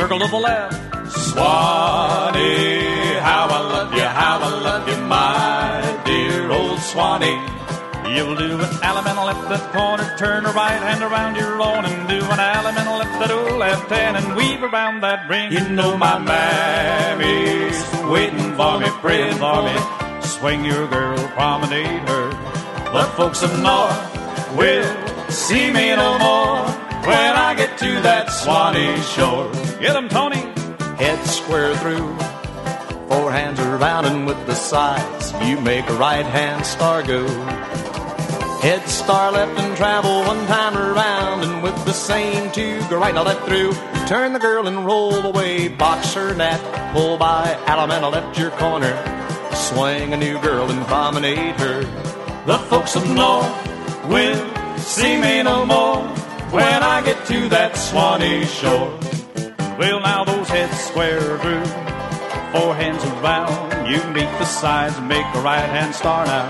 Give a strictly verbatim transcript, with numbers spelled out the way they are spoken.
circle to the left. Swanee, how I love you, how I love you, my dear old Swanee. You'll do an alimental left that corner, turn the right hand around your own, and do an alimental left that old left hand, and weave around that ring. You know my mammy's waiting for me, praying for me. Swing your girl, promenade her. The folks of North will see me no more when I get to that Swanee shore. Get 'em, Tony. Head square through, four hands around, and with the sides you make a right hand star go. Head star left and travel one time around, and with the same two go right and left through. Turn the girl and roll away, box her net, pull by Alameda left your corner. Swing a new girl and promenade her. The folks of North will see me no more when I get to that Swanee shore. Well, now those heads square through, four hands around, you meet the sides and make a right hand star now.